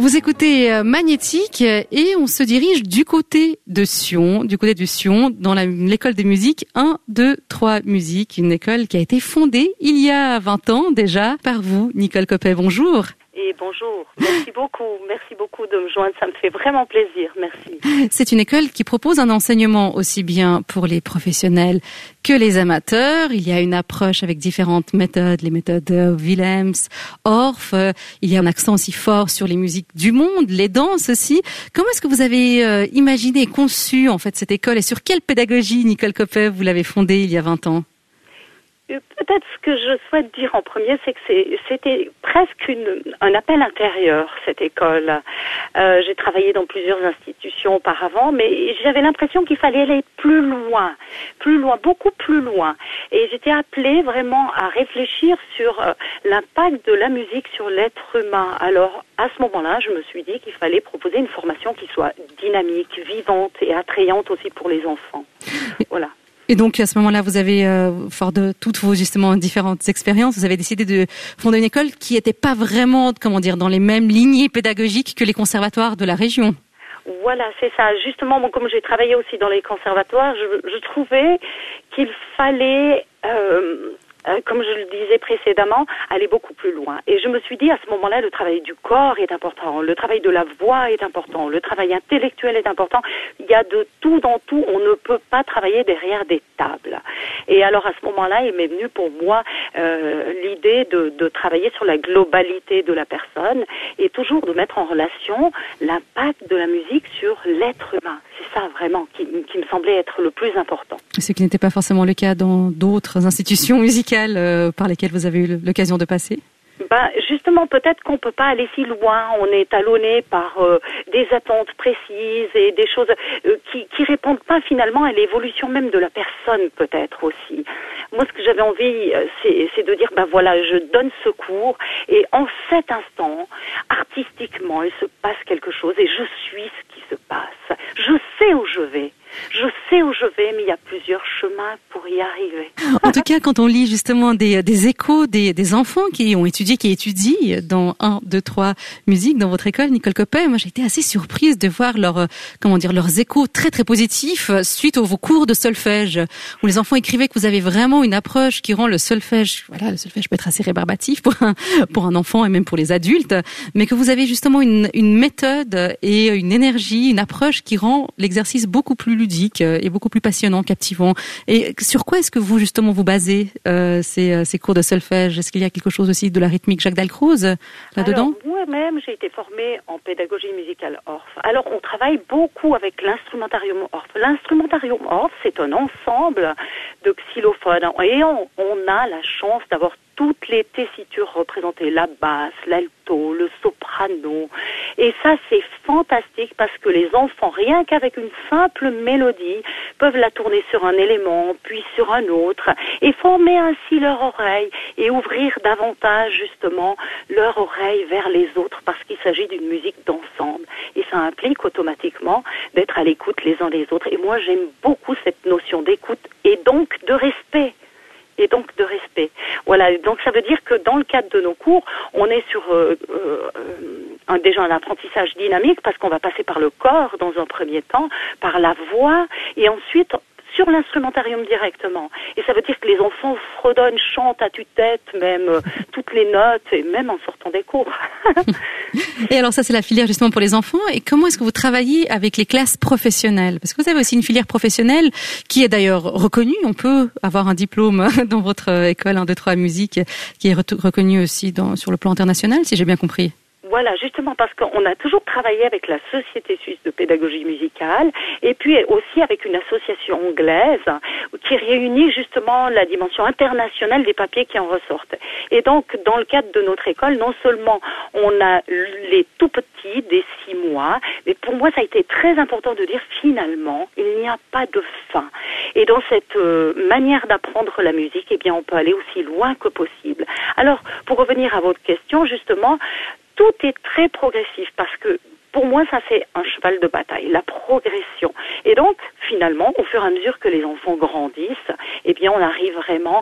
Vous écoutez Magnétique et on se dirige du côté de Sion, dans l'école de musique 1, 2, 3 musique, une école qui a été fondée il y a 20 ans déjà par vous, Nicole Coppet. Bonjour. Et bonjour, merci beaucoup de me joindre, ça me fait vraiment plaisir, merci. C'est une école qui propose un enseignement aussi bien pour les professionnels que les amateurs. Il y a une approche avec différentes méthodes, les méthodes Willems, Orff. Il y a un accent aussi fort sur les musiques du monde, les danses aussi. Comment est-ce que vous avez imaginé et conçu en fait cette école et sur quelle pédagogie, Nicole Coppet, vous l'avez fondée il y a 20 ans? Peut-être ce que je souhaite dire en premier, c'est que c'était presque un appel intérieur, cette école. J'ai travaillé dans plusieurs institutions auparavant, mais j'avais l'impression qu'il fallait aller plus loin, beaucoup plus loin. Et j'étais appelée vraiment à réfléchir sur l'impact de la musique sur l'être humain. Alors, à ce moment-là, je me suis dit qu'il fallait proposer une formation qui soit dynamique, vivante et attrayante aussi pour les enfants. Voilà. Et donc, à ce moment-là, vous avez, fort de toutes vos, justement, différentes expériences, vous avez décidé de fonder une école qui n'était pas vraiment, dans les mêmes lignées pédagogiques que les conservatoires de la région. Voilà, c'est ça. Justement, bon, comme j'ai travaillé aussi dans les conservatoires, je trouvais qu'il fallait, comme je le disais précédemment, aller beaucoup plus loin. Et je me suis dit, à ce moment-là, le travail du corps est important, le travail de la voix est important, le travail intellectuel est important. Il y a de tout dans tout, on ne peut pas travailler derrière des tables. Et alors, à ce moment-là, il m'est venu pour moi l'idée de travailler sur la globalité de la personne et toujours de mettre en relation l'impact de la musique sur l'être humain. C'est ça, vraiment, qui me semblait être le plus important. Ce qui n'était pas forcément le cas dans d'autres institutions musicales par lesquelles vous avez eu l'occasion de passer? Justement, peut-être qu'on peut pas aller si loin. On est talonné par des attentes précises et des choses qui répondent pas finalement à l'évolution même de la personne, peut-être aussi. Moi, ce que j'avais envie, c'est de dire, voilà, je donne ce cours et en cet instant, artistiquement, il se passe quelque chose et je suis ce qui se passe. Je sais où je vais. Mais il y a plusieurs chemins pour y arriver. En tout cas, quand on lit justement des échos des enfants qui étudient dans 1, 2, 3 musique dans votre école, Nicole Coppet, moi j'ai été assez surprise de voir leurs échos très très positifs suite vos cours de solfège, où les enfants écrivaient que vous avez vraiment une approche qui rend le solfège peut être assez rébarbatif pour un enfant et même pour les adultes, mais que vous avez justement une méthode et une énergie, une approche qui rend l'exercice beaucoup plus ludique et beaucoup plus passionnant, captivant. Et sur quoi est-ce que vous, justement, vous basez ces cours de solfège? Est-ce qu'il y a quelque chose aussi de la rythmique Jacques Dalcroze là-dedans? Alors, moi-même, j'ai été formée en pédagogie musicale Orff. Alors, on travaille beaucoup avec l'instrumentarium Orff. L'instrumentarium Orff, c'est un ensemble de xylophones. Et on a la chance d'avoir toutes les tessitures représentées, la basse, l'alto, le soprano. Et ça, c'est fantastique parce que les enfants, rien qu'avec une simple mélodie, peuvent la tourner sur un élément, puis sur un autre, et former ainsi leur oreille et ouvrir davantage, justement, leur oreille vers les autres parce qu'il s'agit d'une musique d'ensemble. Et ça implique automatiquement d'être à l'écoute les uns des autres. Et moi, j'aime beaucoup cette notion d'écoute et donc de respect. Voilà, donc ça veut dire que dans le cadre de nos cours, on est sur déjà un apprentissage dynamique parce qu'on va passer par le corps dans un premier temps, par la voix et ensuite sur l'instrumentarium directement. Et ça veut dire que les enfants fredonnent, chantent à tue-tête, même toutes les notes, et même en sortant des cours. Et alors ça, c'est la filière justement pour les enfants. Et comment est-ce que vous travaillez avec les classes professionnelles? Parce que vous avez aussi une filière professionnelle qui est d'ailleurs reconnue. On peut avoir un diplôme dans votre école 1, 2, 3 musique qui est reconnu aussi sur le plan international, si j'ai bien compris. Voilà, justement parce qu'on a toujours travaillé avec la Société suisse de pédagogie musicale et puis aussi avec une association anglaise qui réunit justement la dimension internationale des papiers qui en ressortent. Et donc, dans le cadre de notre école, non seulement on a les tout petits des 6 mois, mais pour moi, ça a été très important de dire finalement, il n'y a pas de fin. Et dans cette manière d'apprendre la musique, eh bien, on peut aller aussi loin que possible. Alors, pour revenir à votre question, justement, tout est très progressif parce que pour moi, ça c'est un cheval de bataille, la progression. Et donc, finalement, au fur et à mesure que les enfants grandissent, eh bien, on arrive vraiment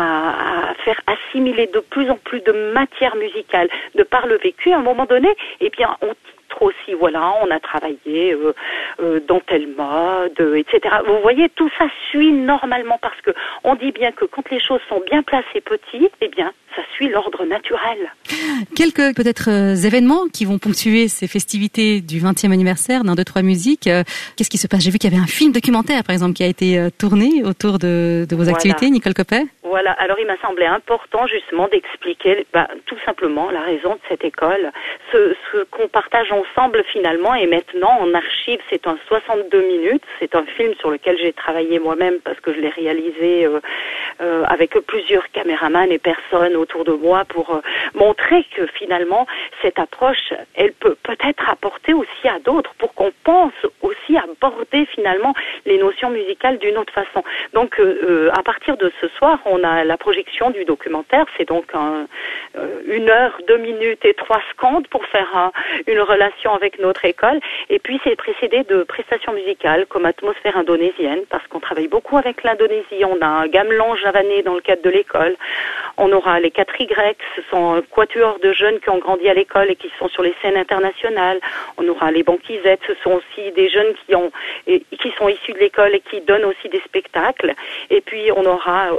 à faire assimiler de plus en plus de matière musicale de par le vécu. À un moment donné, eh bien, on titre aussi, voilà, on a travaillé dans tel mode, etc. Vous voyez, tout ça suit normalement parce que on dit bien que quand les choses sont bien placées petits, eh bien, ça suit l'ordre naturel. Quelques peut-être événements qui vont ponctuer ces festivités du 20e anniversaire d'un 2-3 musiques. Qu'est-ce qui se passe? J'ai vu qu'il y avait un film documentaire, par exemple, qui a été tourné autour de vos activités, Nicole Coppet. Voilà, alors il m'a semblé important justement d'expliquer tout simplement la raison de cette école, ce qu'on partage ensemble finalement, et maintenant en archive c'est un 62 minutes, c'est un film sur lequel j'ai travaillé moi-même parce que je l'ai réalisé avec plusieurs caméramans et personnes autour de moi pour montrer que finalement cette approche elle peut peut-être apporter aussi à d'autres pour qu'on pense aussi aborder finalement les notions musicales d'une autre façon. Donc à partir de ce soir on a la projection du documentaire, c'est donc 1 heure, 2 minutes et 3 secondes pour faire une relation avec notre école, et puis c'est précédé de prestations musicales comme atmosphère indonésienne, parce qu'on travaille beaucoup avec l'Indonésie, on a un gamelan javanais dans le cadre de l'école, on aura les 4Y, ce sont un quatuor de jeunes qui ont grandi à l'école et qui sont sur les scènes internationales, on aura les banquisettes, ce sont aussi des jeunes qui sont issus de l'école et qui donnent aussi des spectacles, et puis on aura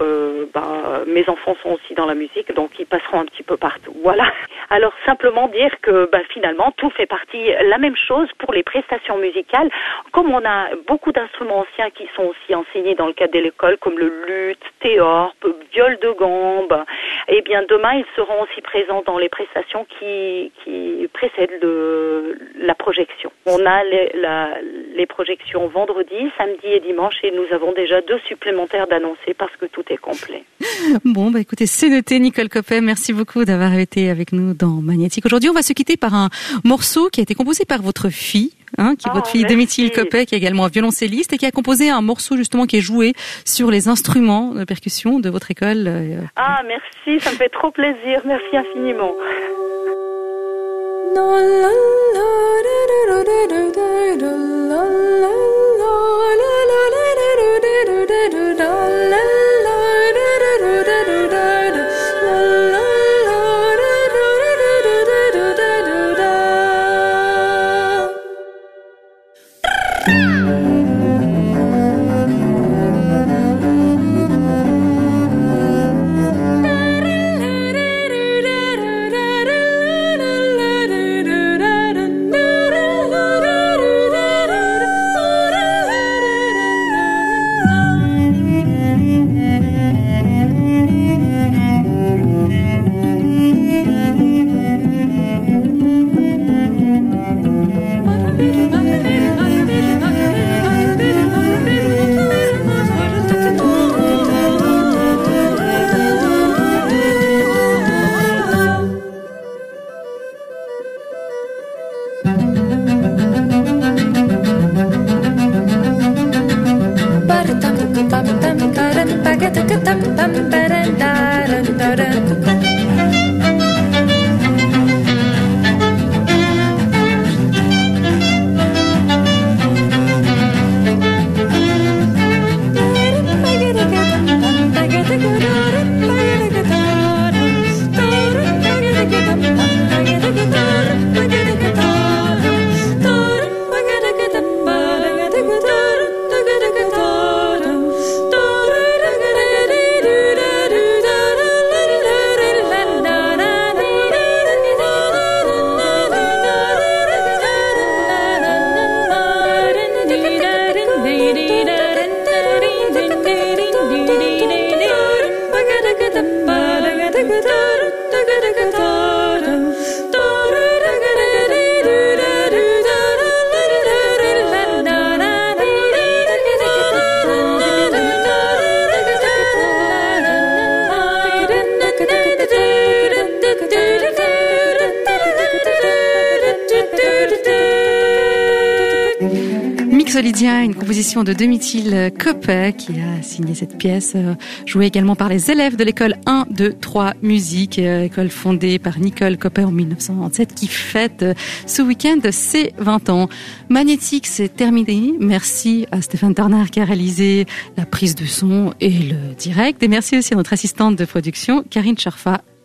mes enfants sont aussi dans la musique, donc ils passeront un petit peu partout. Voilà. Alors simplement dire que finalement tout fait partie, la même chose pour les prestations musicales. Comme on a beaucoup d'instruments anciens qui sont aussi enseignés dans le cadre de l'école, comme le luth, théorbe, viol de gambe, eh bien demain ils seront aussi présents dans les prestations qui précèdent la projection. On a les projections vendredi, samedi et dimanche, et nous avons déjà 2 supplémentaires d'annoncer parce que tout est complet. Bon, écoutez, c'est noté, Nicole Coppet. Merci beaucoup d'avoir été avec nous dans Magnétique. Aujourd'hui, on va se quitter par un morceau qui a été composé par votre fille, votre fille Domitille Coppet, qui est également violoncelliste et qui a composé un morceau justement qui est joué sur les instruments de percussion de votre école. Merci, ça me fait trop plaisir. Merci infiniment. Solidien, une composition de Domitil Koppe qui a signé cette pièce, jouée également par les élèves de l'école 1, 2, 3 musique, école fondée par Nicole Koppe en 1997 qui fête ce week-end ses 20 ans. Magnétique, c'est terminé. Merci à Stéphane Turner qui a réalisé la prise de son et le direct. Et merci aussi à notre assistante de production, Karine Charfa.